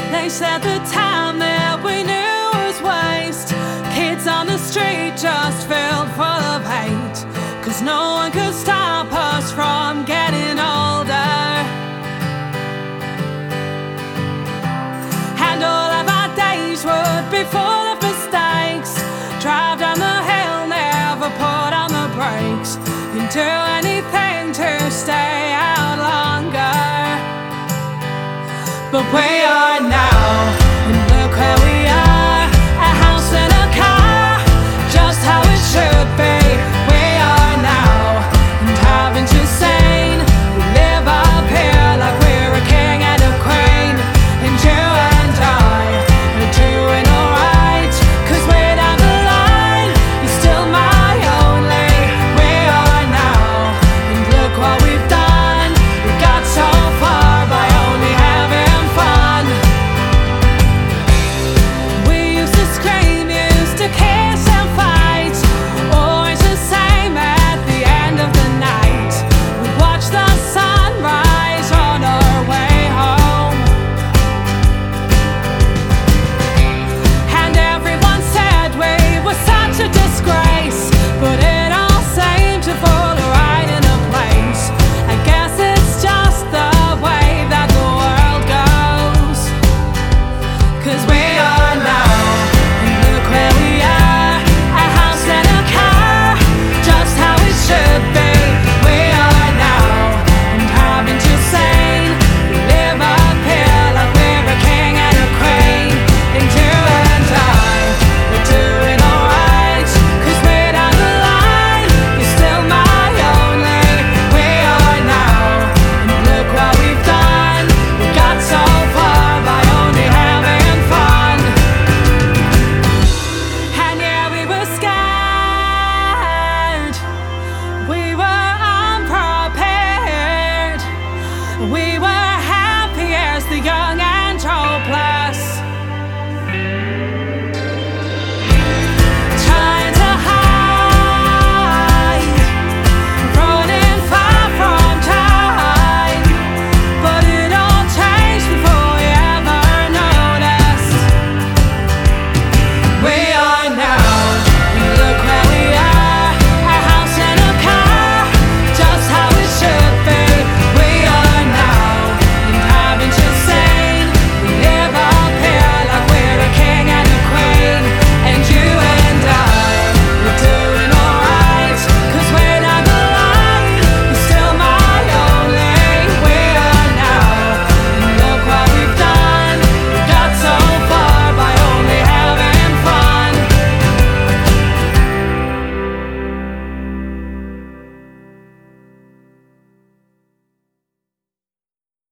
They said the time that we knew was waste. Kids on the street just filled full of hate, 'cause no one could stop us from getting older. And all of our days would be full of mistakes. Drive down the hill, never put on the brakes, and do anything to stay out longer. But we are now, and look where we